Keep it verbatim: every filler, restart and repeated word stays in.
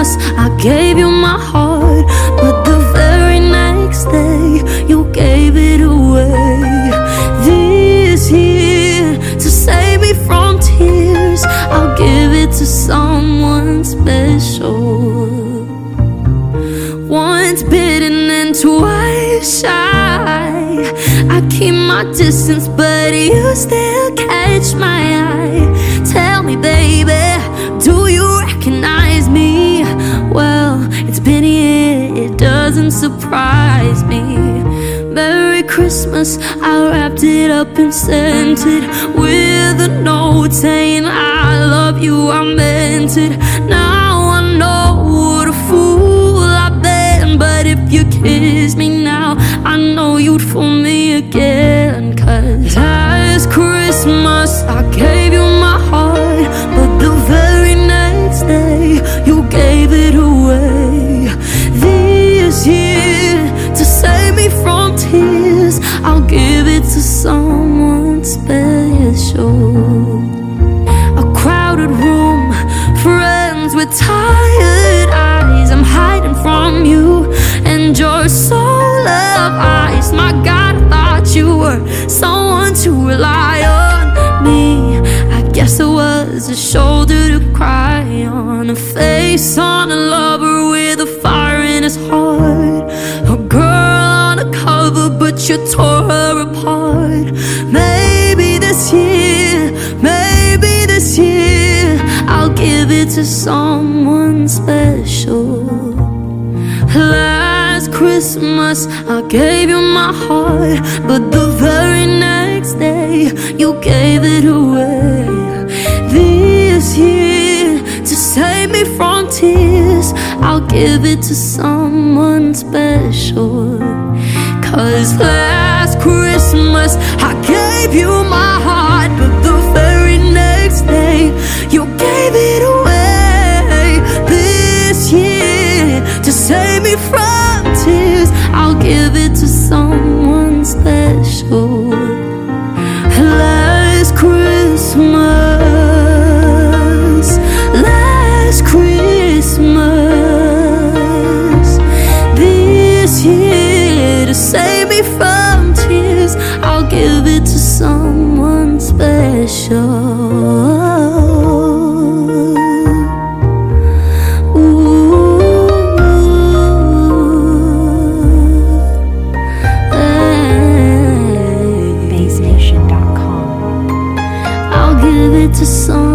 Christmas I gave you my heart, but the very next day you gave it away. This year, to save me from tears, I'll give it to someone special. Once bitten and twice shy, I keep my distance, but you still catch my eye. Tell me, baby, do you recognize me? Well, it's been a year, it doesn't surprise me. Merry Christmas, I wrapped it up and sent it with a note saying I love you, I meant it. Now I know what a fool I've been, but if you kiss me now, I know you'd fool me again. Cause last Christmas I gave you my heart, but the very next day you gave it away. This year, to save me from tears, I'll give it to someone special. A crowded room, friends with tired eyes, I'm hiding from you and your soul of ice. My God, I thought you were someone to rely on. Me, I guess I was a shoulder to cry on, a face on a lover with a fire in his heart, a girl on a cover but you tore her apart. Maybe this year, maybe this year, I'll give it to someone special. Last Christmas I gave you my heart, but the very next day you gave it away. This year, to save me from tears, I'll give it to someone special. Cause last Christmas I gave you my heart, but the very next day you gave it away. This year, to save me from tears, I'll give it to someone special. Last Christmas, last Christmas, this year, to save me from tears, I'll give it to someone special. To some